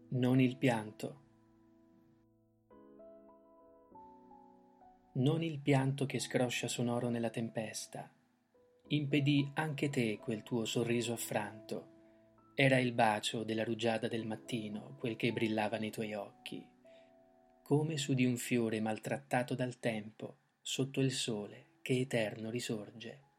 Non il pianto. Non il pianto che scroscia sonoro nella tempesta. Impedì anche te quel tuo sorriso affranto. Era il bacio della rugiada del mattino quel che brillava nei tuoi occhi. Come su di un fiore maltrattato dal tempo, sotto il sole che eterno risorge.